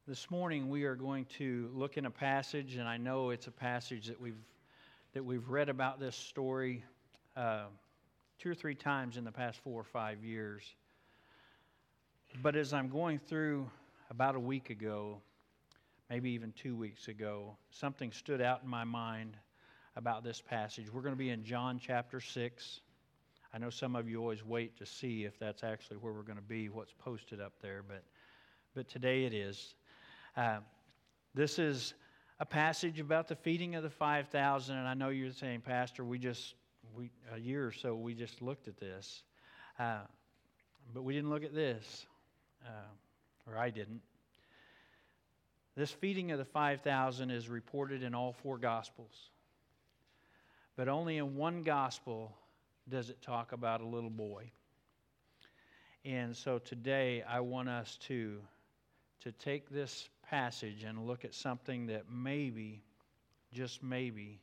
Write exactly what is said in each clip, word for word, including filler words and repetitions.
This morning we are going to look in a passage, and I know it's a passage that we've that we've read about this story uh, two or three times in the past four or five years. But as I'm going through about a week ago, maybe even two weeks ago, something stood out in my mind about this passage. We're going to be in John chapter six. I know some of you always wait to see if that's actually where we're going to be, what's posted up there, but but today it is. Uh, this is a passage about the feeding of the five thousand, and I know you're saying, Pastor, we just, we a year or so, we just looked at this. Uh, but we didn't look at this, uh, or I didn't. This feeding of the five thousand is reported in all four Gospels. But only in one Gospel does it talk about a little boy. And so today I want us to, to take this passage and look at something that maybe, just maybe,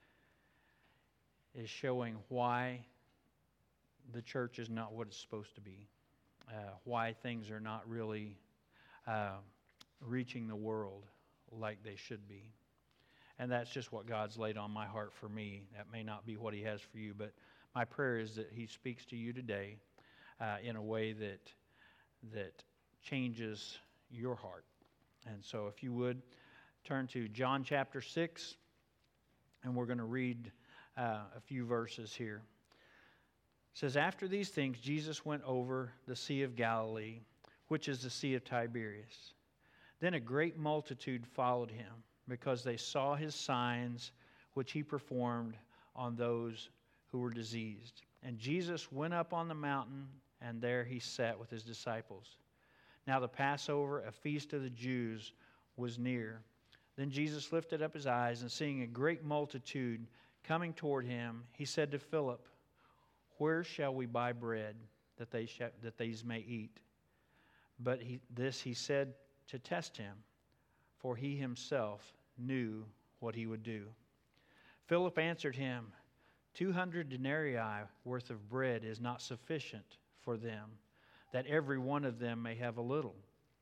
is showing why the church is not what it's supposed to be. Uh, why things are not really uh, reaching the world like they should be. And that's just what God's laid on my heart for me. That may not be what He has for you, but my prayer is that He speaks to you today uh, in a way that that changes your heart. And so if you would, turn to John chapter six, and we're going to read uh, a few verses here. It says, "After these things, Jesus went over the Sea of Galilee, which is the Sea of Tiberias. Then a great multitude followed Him, because they saw His signs, which He performed on those who were diseased. And Jesus went up on the mountain, and there He sat with His disciples. Now the Passover, a feast of the Jews, was near. Then Jesus lifted up His eyes, and seeing a great multitude coming toward Him, He said to Philip, 'Where shall we buy bread that they sh- that these may eat?' But he, this He said to test Him, for He Himself knew what He would do. Philip answered Him, Two hundred denarii worth of bread is not sufficient for them, that every one of them may have a little.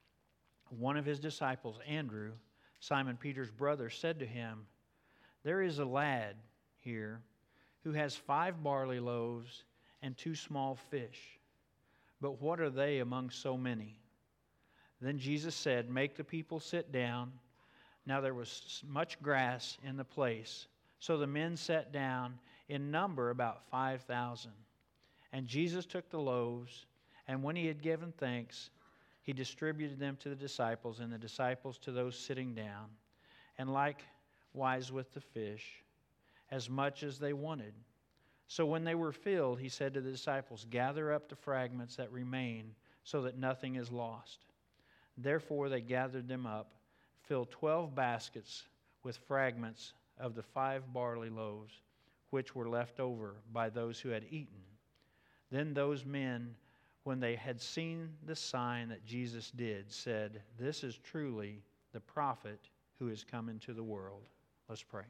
One of His disciples, Andrew, Simon Peter's brother, said to Him, There is a lad here who has five barley loaves and two small fish. But what are they among so many? Then Jesus said, Make the people sit down. Now there was much grass in the place, so the men sat down, in number about five thousand. And Jesus took the loaves, and when He had given thanks, He distributed them to the disciples, and the disciples to those sitting down, and likewise with the fish, as much as they wanted. So when they were filled, He said to the disciples, Gather up the fragments that remain, so that nothing is lost. Therefore they gathered them up, filled twelve baskets with fragments of the five barley loaves, which were left over by those who had eaten. Then those men, when they had seen the sign that Jesus did, said, This is truly the prophet who is come into the world. Let's pray.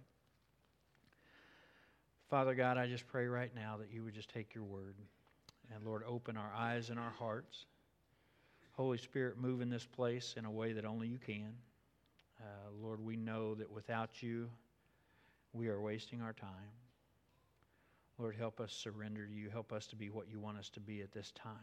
Father God, I just pray right now that You would just take Your word. And Lord, open our eyes and our hearts. Holy Spirit, move in this place in a way that only You can. Uh, Lord, we know that without You, we are wasting our time. Lord, help us surrender to You. Help us to be what You want us to be at this time.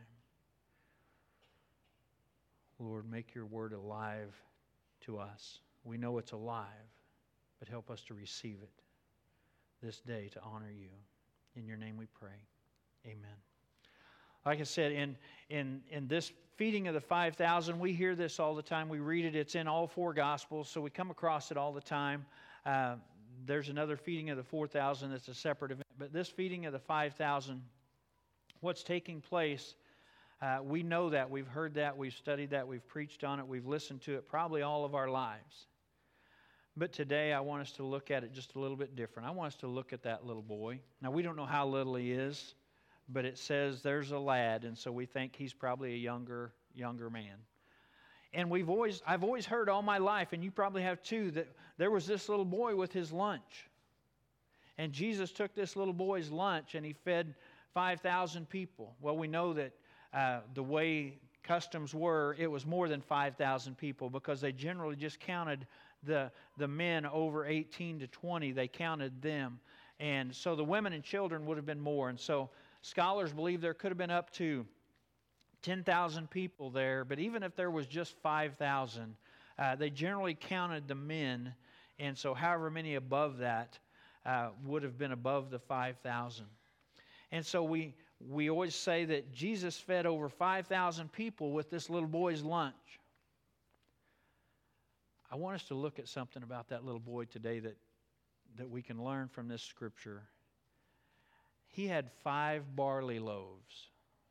Lord, make Your word alive to us. We know it's alive, but help us to receive it this day to honor You. In Your name we pray. Amen. Like I said, in, in, in this feeding of the five thousand, we hear this all the time. We read it. It's in all four Gospels, so we come across it all the time. Uh, there's another feeding of the four thousand that's a separate event. But this feeding of the five thousand, what's taking place, uh, we know that. We've heard that. We've studied that. We've preached on it. We've listened to it probably all of our lives. But today I want us to look at it just a little bit different. I want us to look at that little boy. Now, we don't know how little he is, but it says there's a lad, and so we think he's probably a younger younger man. And we've always I've always heard all my life, and you probably have too, that there was this little boy with his lunch. And Jesus took this little boy's lunch and He fed five thousand people. Well, we know that uh, the way customs were, it was more than five thousand people, because they generally just counted the, the men over eighteen to twenty. They counted them. And so the women and children would have been more. And so scholars believe there could have been up to ten thousand people there. But even if there was just five thousand, uh, they generally counted the men. And so however many above that uh, would have been above the five thousand. And so we, we always say that Jesus fed over five thousand people with this little boy's lunch. I want us to look at something about that little boy today that, that we can learn from this scripture. He had five barley loaves.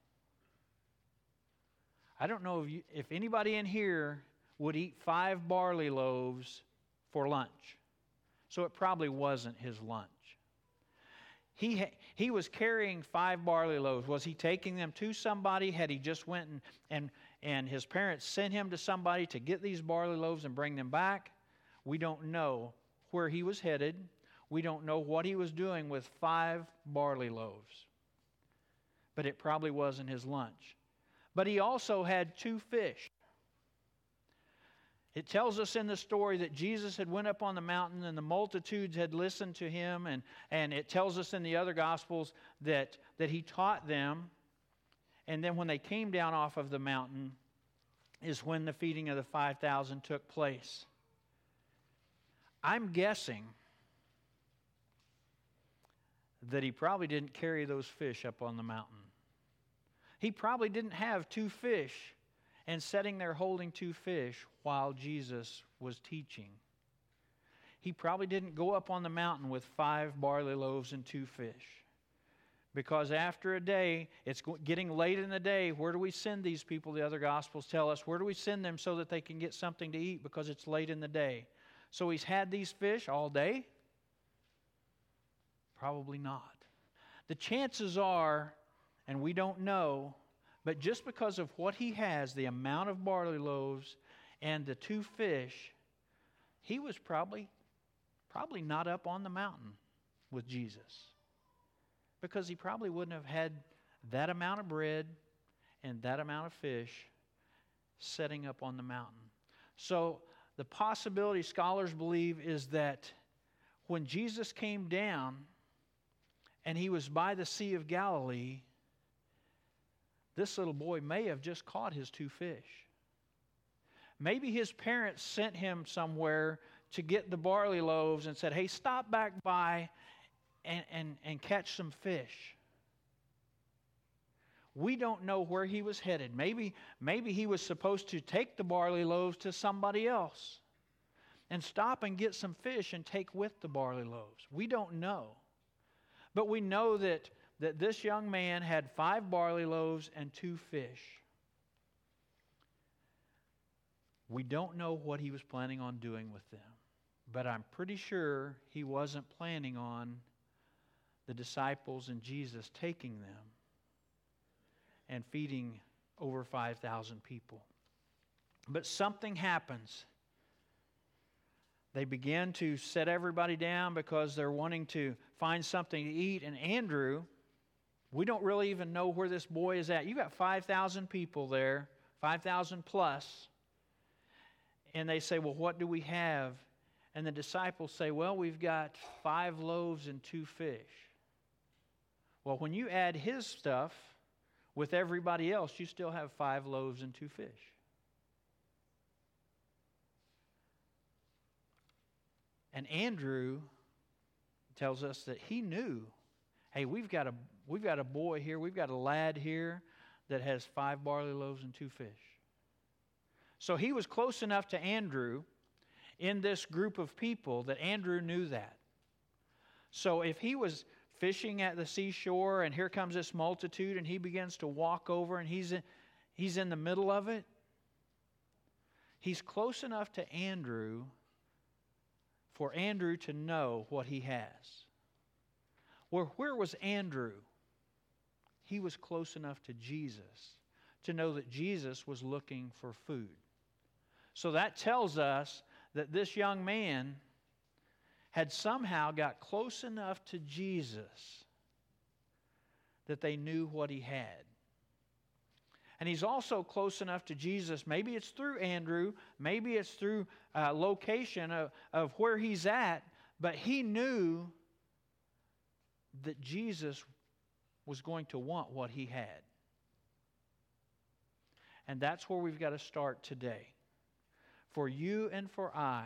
I don't know if, you, if anybody in here would eat five barley loaves for lunch. So it probably wasn't his lunch. He, he was carrying five barley loaves. Was he taking them to somebody? Had he just went and, and, and his parents sent him to somebody to get these barley loaves and bring them back? We don't know where he was headed. We don't know what he was doing with five barley loaves. But it probably wasn't his lunch. But he also had two fish. It tells us in the story that Jesus had went up on the mountain and the multitudes had listened to him. And, and it tells us in the other Gospels that, that he taught them. And then when they came down off of the mountain is when the feeding of the five thousand took place. I'm guessing that he probably didn't carry those fish up on the mountain. He probably didn't have two fish and sitting there holding two fish while Jesus was teaching. He probably didn't go up on the mountain with five barley loaves and two fish. Because after a day, it's getting late in the day, where do we send these people? The other Gospels tell us, where do we send them so that they can get something to eat because it's late in the day? So he's had these fish all day? Probably not. The chances are, and we don't know, but just because of what he has, the amount of barley loaves and the two fish, he was probably, probably not up on the mountain with Jesus. Because he probably wouldn't have had that amount of bread and that amount of fish setting up on the mountain. So the possibility, scholars believe, is that when Jesus came down and he was by the Sea of Galilee, this little boy may have just caught his two fish. Maybe his parents sent him somewhere to get the barley loaves and said, hey, stop back by and, and, and catch some fish. We don't know where he was headed. Maybe, maybe he was supposed to take the barley loaves to somebody else and stop and get some fish and take with the barley loaves. We don't know. But we know that that this young man had five barley loaves and two fish. We don't know what he was planning on doing with them, but I'm pretty sure he wasn't planning on the disciples and Jesus taking them and feeding over five thousand people. But something happens. They begin to set everybody down because they're wanting to find something to eat, and Andrew, we don't really even know where this boy is at. You've got five thousand people there, five thousand plus. And they say, well, what do we have? And the disciples say, well, we've got five loaves and two fish. Well, when you add his stuff with everybody else, you still have five loaves and two fish. And Andrew tells us that he knew, hey, we've got a we've got a boy here, we've got a lad here that has five barley loaves and two fish. So he was close enough to Andrew in this group of people that Andrew knew that. So if he was fishing at the seashore and here comes this multitude and he begins to walk over and he's in, he's in the middle of it, he's close enough to Andrew for Andrew to know what he has. Well, where was Andrew? He was close enough to Jesus to know that Jesus was looking for food. So that tells us that this young man had somehow got close enough to Jesus that they knew what he had. And he's also close enough to Jesus. Maybe it's through Andrew. Maybe it's through uh, location of, of where he's at. But he knew that Jesus was going to want what he had. And that's where we've got to start today. For you and for I,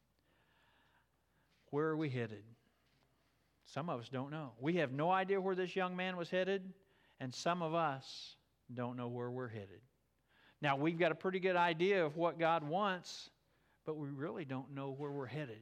where are we headed? Some of us don't know. We have no idea where this young man was headed, and some of us don't know where we're headed. Now, we've got a pretty good idea of what God wants, but we really don't know where we're headed.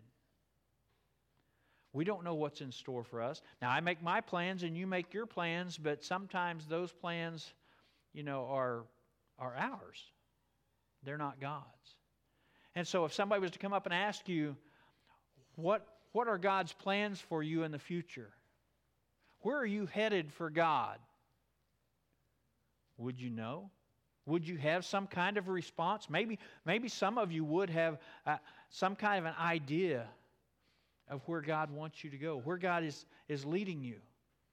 We don't know what's in store for us. Now, I make my plans and you make your plans, but sometimes those plans, you know, are, are ours. They're not God's. And so if somebody was to come up and ask you, what, what are God's plans for you in the future? Where are you headed for God? Would you know? Would you have some kind of response? Maybe, maybe some of you would have uh, some kind of an idea of where God wants you to go, where God is, is leading you.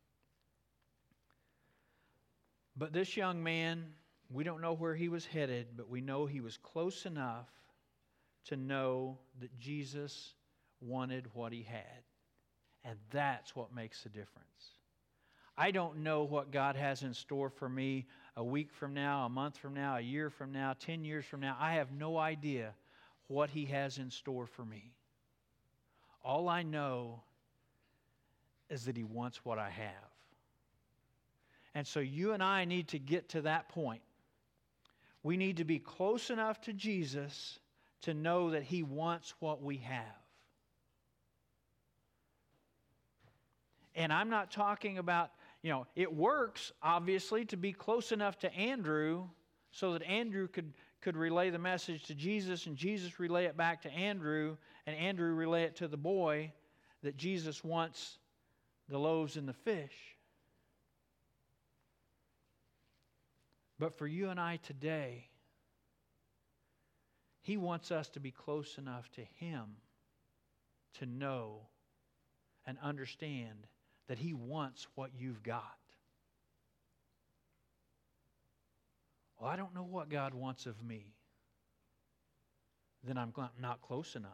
But this young man, we don't know where he was headed, but we know he was close enough to know that Jesus wanted what he had. And that's what makes the difference. I don't know what God has in store for me a week from now, a month from now, a year from now, ten years from now. I have no idea what he has in store for me. All I know is that he wants what I have. And so you and I need to get to that point. We need to be close enough to Jesus to know that he wants what we have. And I'm not talking about, you know, it works, obviously, to be close enough to Andrew so that Andrew could, could relay the message to Jesus and Jesus relay it back to Andrew and Andrew relay it to the boy that Jesus wants the loaves and the fish. But for you and I today, he wants us to be close enough to him to know and understand that he wants what you've got. Well, I don't know what God wants of me. Then I'm not close enough.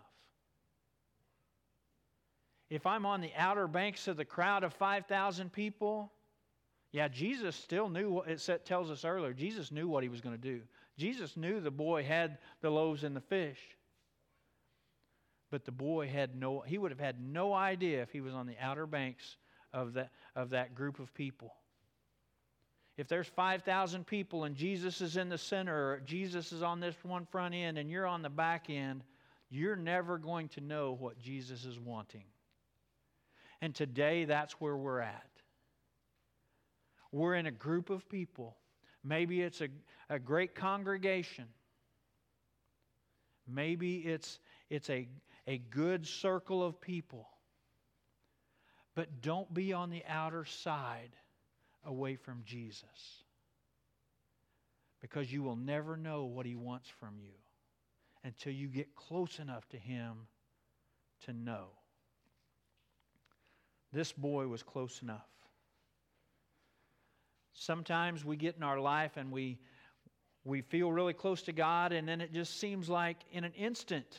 If I'm on the outer banks of the crowd of five thousand people, yeah, Jesus still knew what it tells us earlier. Jesus knew what he was going to do. Jesus knew the boy had the loaves and the fish. But the boy had no, he would have had no idea if he was on the outer banks of that, of that group of people. If there's five thousand people and Jesus is in the center, or Jesus is on this one front end and you're on the back end, you're never going to know what Jesus is wanting. And today, that's where we're at. We're in a group of people. Maybe it's a, a great congregation. Maybe it's, it's a, a good circle of people. But don't be on the outer side away from Jesus. Because you will never know what he wants from you until you get close enough to him to know. This boy was close enough. Sometimes we get in our life and we, we feel really close to God, and then it just seems like in an instant,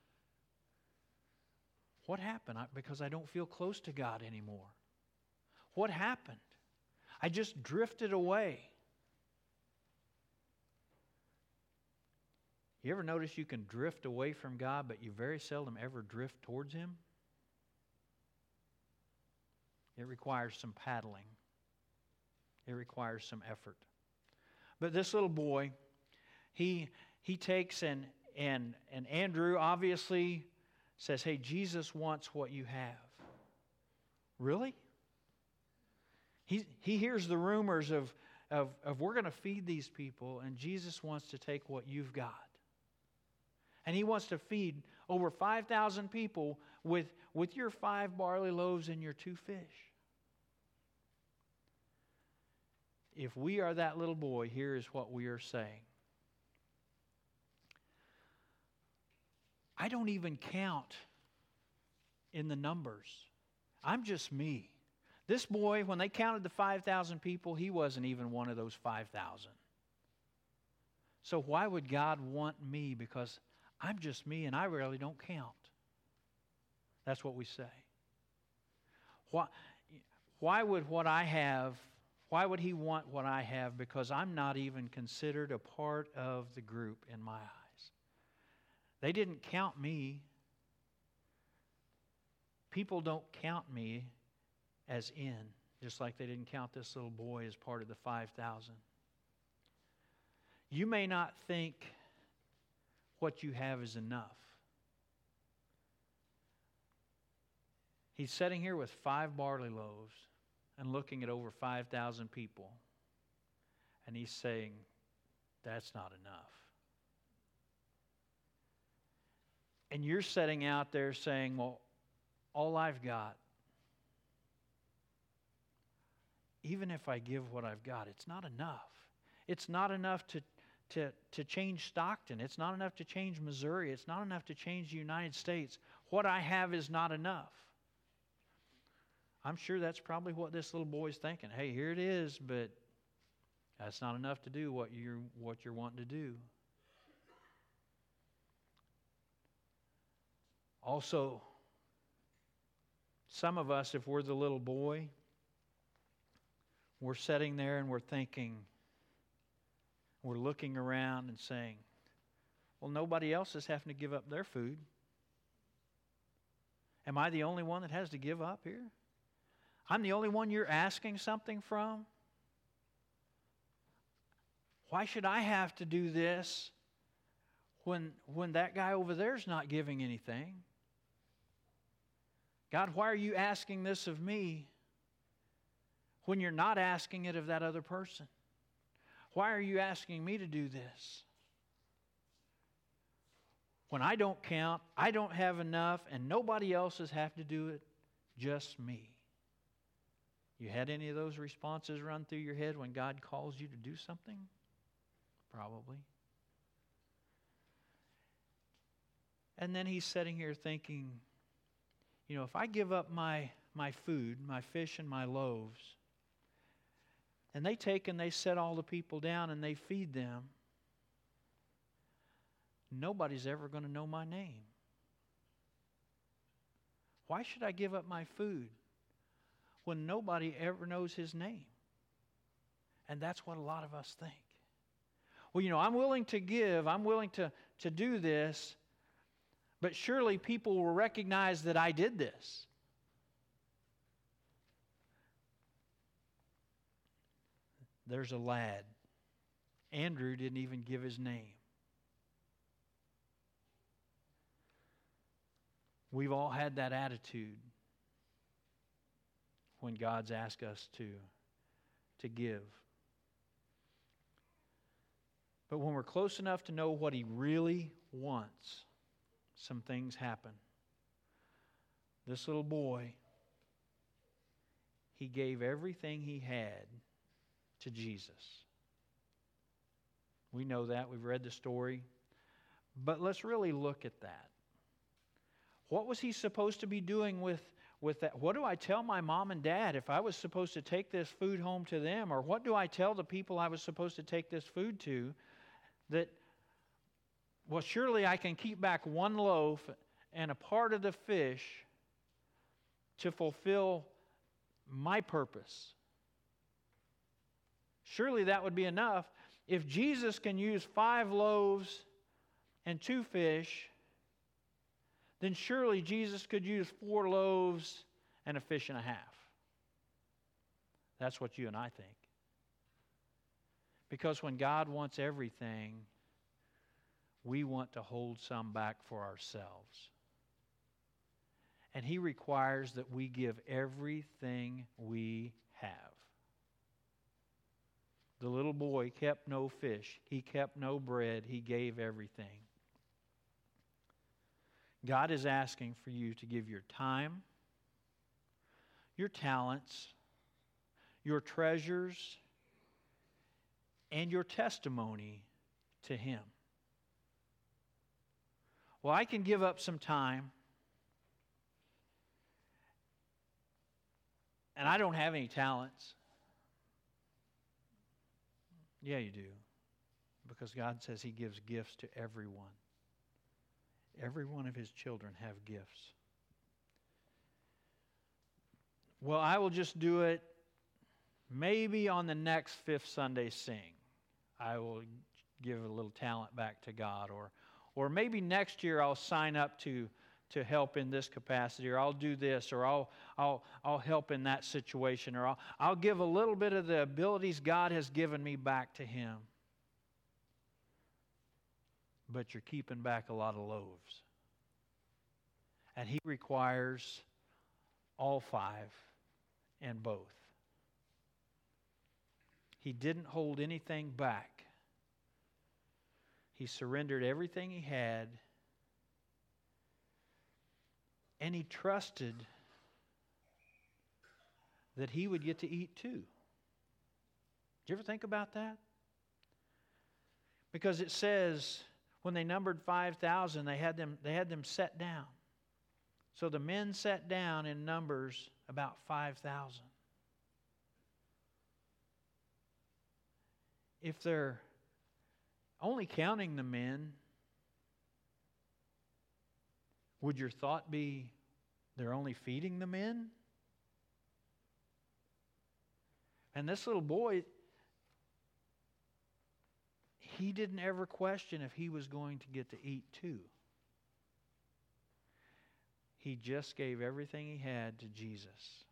what happened? I, because I don't feel close to God anymore. What happened? I just drifted away. You ever notice you can drift away from God, but you very seldom ever drift towards him? It requires some paddling. It requires some effort. But this little boy, he he takes and and and Andrew obviously says, "Hey, Jesus wants what you have." Really? He he hears the rumors of of of we're going to feed these people, and Jesus wants to take what you've got. And he wants to feed over five thousand people with, with your five barley loaves and your two fish. If we are that little boy, here is what we are saying. I don't even count in the numbers. I'm just me. This boy, when they counted the five thousand people, he wasn't even one of those five thousand. So why would God want me? Because I'm just me and I really don't count. That's what we say. Why, why would what I have, why would He want what I have? Because I'm not even considered a part of the group in my eyes. They didn't count me. People don't count me as in, just like they didn't count this little boy as part of the five thousand. You may not think what you have is enough. He's sitting here with five barley loaves and looking at over five thousand people. And he's saying, that's not enough. And you're sitting out there saying, well, all I've got, even if I give what I've got, it's not enough. It's not enough to, to, to change Stockton. It's not enough to change Missouri. It's not enough to change the United States. What I have is not enough. I'm sure that's probably what this little boy's thinking. Hey, here it is, but that's not enough to do what you're, what you're wanting to do. Also, some of us, if we're the little boy, we're sitting there and we're thinking, we're looking around and saying, well, nobody else is having to give up their food. Am I the only one that has to give up here? I'm the only one you're asking something from? Why should I have to do this when, when that guy over there's not giving anything? God, why are you asking this of me when you're not asking it of that other person? Why are you asking me to do this? When I don't count, I don't have enough, and nobody else has have to do it, just me. You had any of those responses run through your head when God calls you to do something? Probably. And then he's sitting here thinking, you know, if I give up my, my food, my fish and my loaves, and they take and they set all the people down and they feed them, nobody's ever going to know my name. Why should I give up my food when nobody ever knows His name? And that's what a lot of us think. Well, you know, I'm willing to give, I'm willing to, to do this, but surely people will recognize that I did this. There's a lad. Andrew didn't even give his name. We've all had that attitude when God's asked us to, to give. But when we're close enough to know what He really wants, some things happen. This little boy, he gave everything he had to Jesus. We know that. We've read the story. But let's really look at that. What was he supposed to be doing with, with that? What do I tell my mom and dad if I was supposed to take this food home to them? Or what do I tell the people I was supposed to take this food to? That, well, surely I can keep back one loaf and a part of the fish to fulfill my purpose. Surely that would be enough. If Jesus can use five loaves and two fish, then surely Jesus could use four loaves and a fish and a half. That's what you and I think. Because when God wants everything, we want to hold some back for ourselves. And He requires that we give everything we have. The little boy kept no fish. He kept no bread. He gave everything. God is asking for you to give your time, your talents, your treasures, and your testimony to Him. Well, I can give up some time, and I don't have any talents. Yeah, you do. because God says He gives gifts to everyone. Every one of His children have gifts. Well, I will just do it maybe on the next Fifth Sunday Sing. I will give a little talent back to God. Or or maybe next year I'll sign up to, to help in this capacity, or I'll do this, or I'll I'll I'll help in that situation, or I'll I'll give a little bit of the abilities God has given me back to Him. But you're keeping back a lot of loaves. And He requires all five and both. He didn't hold anything back. He surrendered everything He had, and He trusted that He would get to eat too. Did you ever think about that? Because it says when they numbered five thousand, they had them they had them set down. So the men sat down in numbers about five thousand. If they're only counting the men, would your thought be they're only feeding the men? And this little boy, he didn't ever question if he was going to get to eat too. He just gave everything he had to Jesus.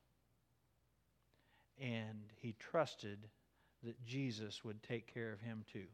And he trusted that Jesus would take care of him too.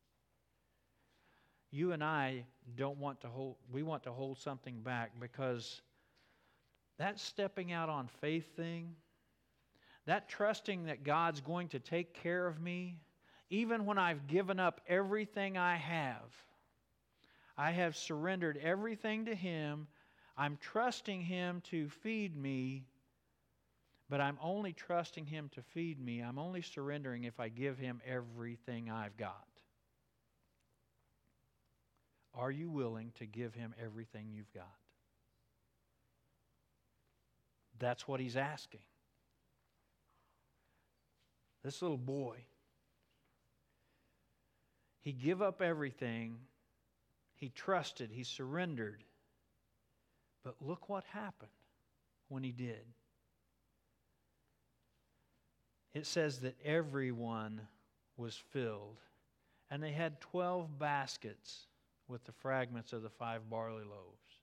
You and I don't want to hold, we want to hold something back, because that stepping out on faith thing, that trusting that God's going to take care of me, even when I've given up everything I have, I have surrendered everything to Him. I'm trusting Him to feed me, but I'm only trusting Him to feed me. I'm only surrendering if I give Him everything I've got. Are you willing to give Him everything you've got? That's what He's asking. This little boy, he gave up everything. He trusted. He surrendered. But look what happened when he did. It says that everyone was filled, and they had twelve baskets with the fragments of the five barley loaves.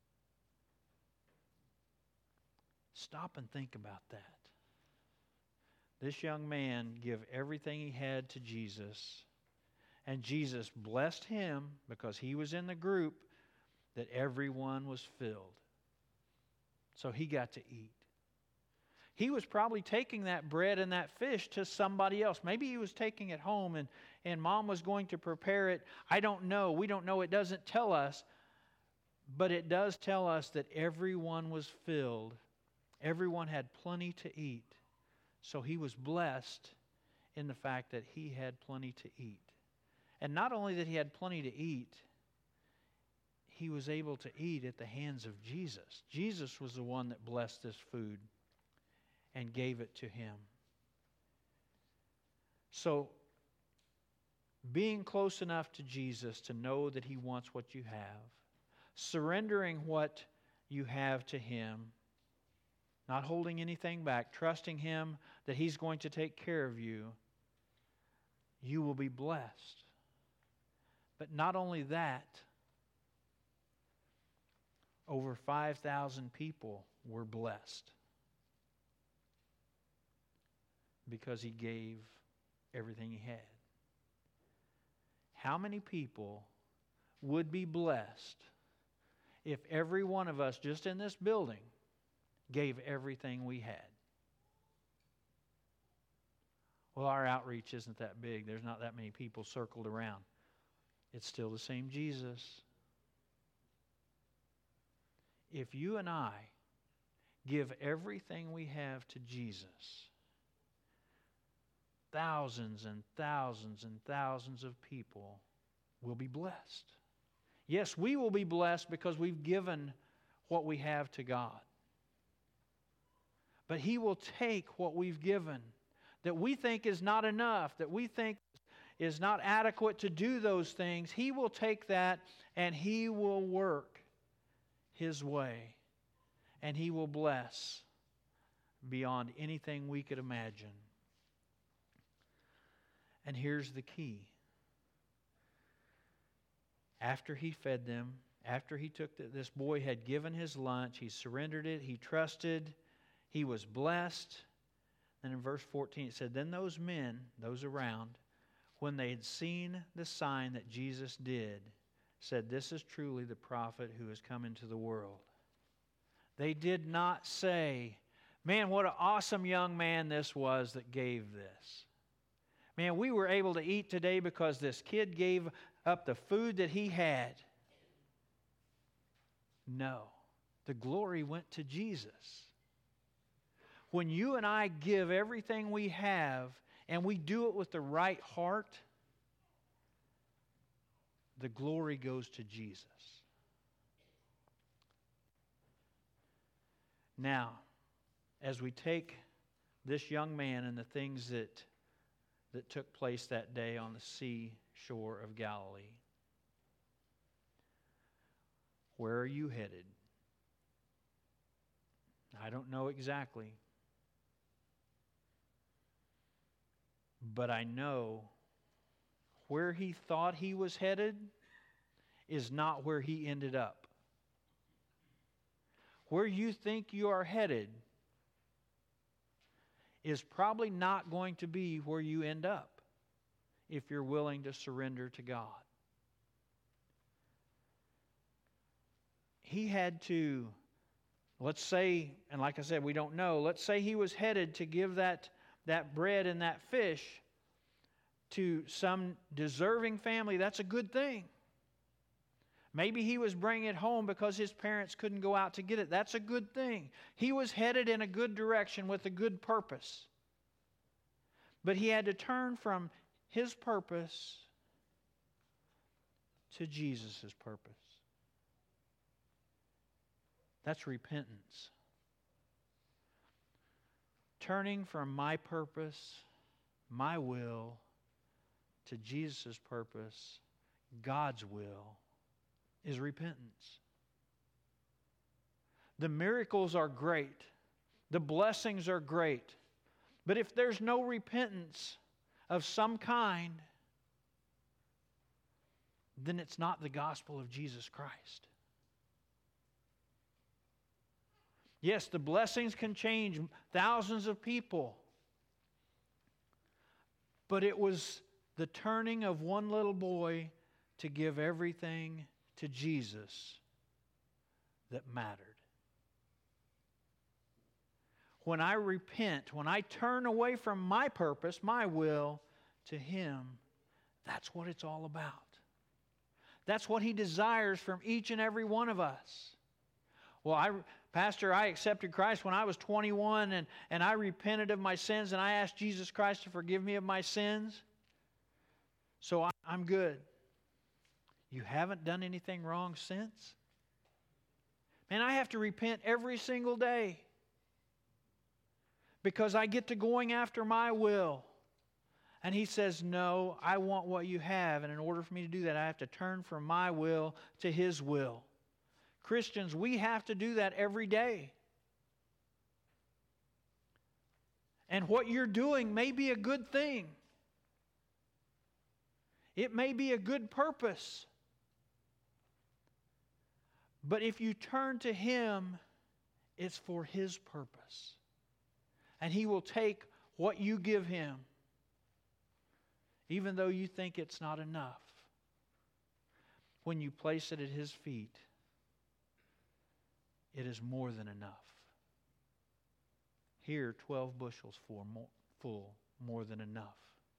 Stop and think about that. This young man gave everything he had to Jesus, and Jesus blessed him because he was in the group that everyone was filled. So he got to eat. He was probably taking that bread and that fish to somebody else. Maybe he was taking it home and, and mom was going to prepare it. I don't know. We don't know. It doesn't tell us. But it does tell us that everyone was filled. Everyone had plenty to eat. So he was blessed in the fact that he had plenty to eat. And not only that he had plenty to eat, he was able to eat at the hands of Jesus. Jesus was the one that blessed this food and gave it to him. So, being close enough to Jesus to know that He wants what you have, surrendering what you have to Him, not holding anything back, trusting Him that He's going to take care of you, you will be blessed. But not only that, over five thousand people were blessed because he gave everything he had. How many people would be blessed if every one of us just in this building gave everything we had? Well, our outreach isn't that big. There's not that many people circled around. It's still the same Jesus. If you and I give everything we have to Jesus, thousands and thousands and thousands of people will be blessed. Yes, we will be blessed because we've given what we have to God. But He will take what we've given that we think is not enough, that we think is not adequate to do those things, He will take that and He will work His way. And He will bless beyond anything we could imagine. And here's the key. After He fed them, after He took the, this boy had given his lunch, he surrendered it, he trusted, he was blessed. And in verse fourteen it said, then those men, those around, when they had seen the sign that Jesus did, said, this is truly the prophet who has come into the world. They did not say, man, what an awesome young man this was that gave this. Man, we were able to eat today because this kid gave up the food that he had. No, the glory went to Jesus. When you and I give everything we have and we do it with the right heart, the glory goes to Jesus. Now, as we take this young man and the things that, that took place that day on the seashore of Galilee, where are you headed? I don't know exactly. But I know where he thought he was headed is not where he ended up. Where you think you are headed is probably not going to be where you end up if you're willing to surrender to God. He had to, let's say, and like I said, we don't know, let's say he was headed to give that, that bread and that fish to some deserving family. That's a good thing. Maybe he was bringing it home because his parents couldn't go out to get it. That's a good thing. He was headed in a good direction with a good purpose. But he had to turn from his purpose to Jesus' purpose. That's repentance. Turning from my purpose, my will, to Jesus' purpose, God's will, is repentance. The miracles are great. The blessings are great. But if there's no repentance of some kind, then it's not the gospel of Jesus Christ. Yes, the blessings can change thousands of people. But it was the turning of one little boy to give everything to Jesus that mattered. When I repent, when I turn away from my purpose, my will, to Him, that's what it's all about. That's what He desires from each and every one of us. Well, I, Pastor, I accepted Christ when I was twenty-one, and, and I repented of my sins, and I asked Jesus Christ to forgive me of my sins. So I, I'm good. You haven't done anything wrong since? Man, I have to repent every single day because I get to going after my will. And He says, no, I want what you have. And in order for me to do that, I have to turn from my will to His will. Christians, we have to do that every day. And what you're doing may be a good thing. It may be a good purpose. But if you turn to Him, it's for His purpose. And He will take what you give Him, even though you think it's not enough. When you place it at His feet, it is more than enough. Here, twelve bushels full, more, full, more than enough.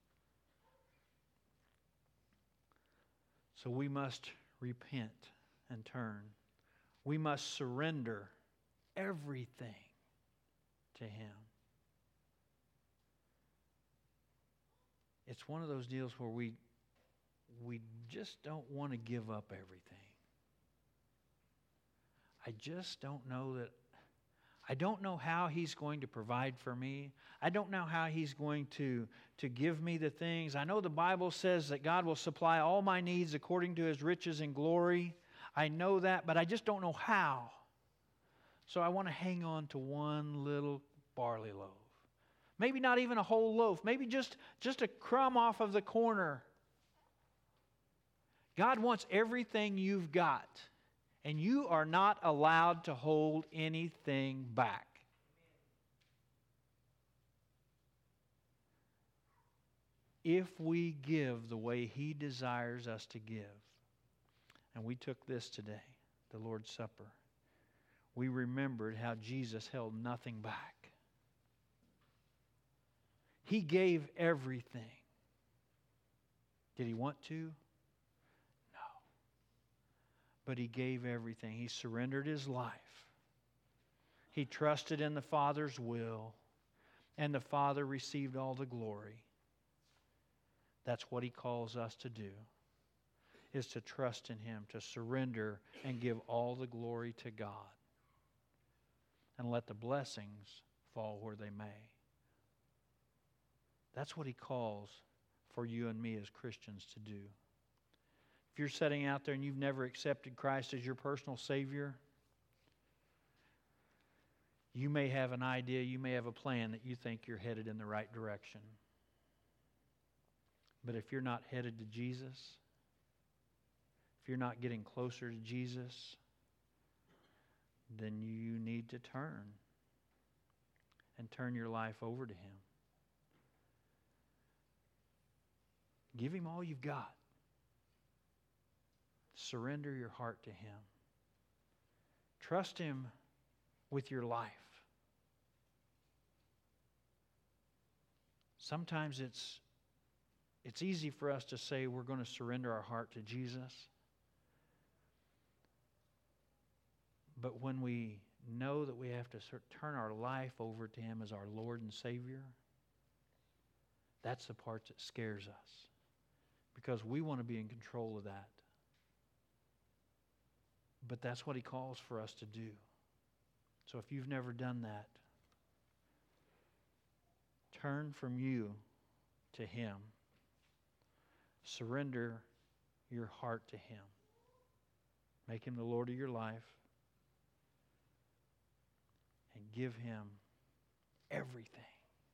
So we must repent and turn. We must surrender everything to Him. It's one of those deals where we, we just don't want to give up everything. I just don't know that, I don't know how He's going to provide for me. I don't know how He's going to, to give me the things. I know the Bible says that God will supply all my needs according to His riches and glory. I know that, but I just don't know how. So I want to hang on to one little barley loaf. Maybe not even a whole loaf. Maybe just, just a crumb off of the corner. God wants everything you've got. And you are not allowed to hold anything back. If we give the way He desires us to give, and we took this today, the Lord's Supper, we remembered how Jesus held nothing back. He gave everything. Did He want to? But He gave everything. He surrendered His life. He trusted in the Father's will, and the Father received all the glory. That's what He calls us to do, is to trust in Him, to surrender and give all the glory to God, and let the blessings fall where they may. That's what He calls for you and me as Christians to do. If you're sitting out there and you've never accepted Christ as your personal Savior, you may have an idea, you may have a plan that you think you're headed in the right direction. But if you're not headed to Jesus, if you're not getting closer to Jesus, then you need to turn and turn your life over to Him. Give Him all you've got. Surrender your heart to Him. Trust Him with your life. Sometimes it's, it's easy for us to say we're going to surrender our heart to Jesus. But when we know that we have to turn our life over to Him as our Lord and Savior, that's the part that scares us. Because we want to be in control of that. But that's what He calls for us to do. So if you've never done that, turn from you to Him. Surrender your heart to Him. Make Him the Lord of your life. And give Him everything.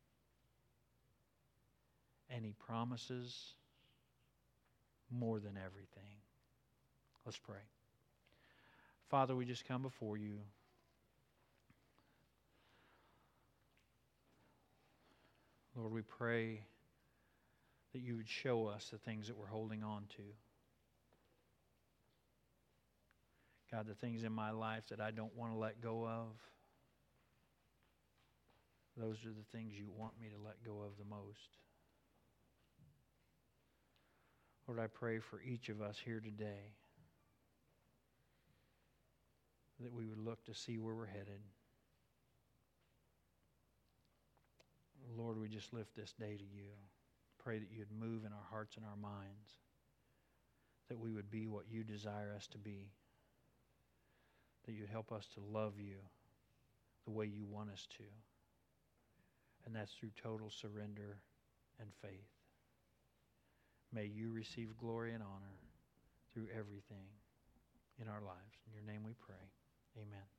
And He promises more than everything. Let's pray. Father, we just come before You. Lord, we pray that You would show us the things that we're holding on to. God, the things in my life that I don't want to let go of, those are the things You want me to let go of the most. Lord, I pray for each of us here today that we would look to see where we're headed. Lord, we just lift this day to You. Pray that You'd move in our hearts and our minds, that we would be what You desire us to be, that You'd help us to love You the way You want us to, and that's through total surrender and faith. May You receive glory and honor through everything in our lives. In Your name we pray. Amen.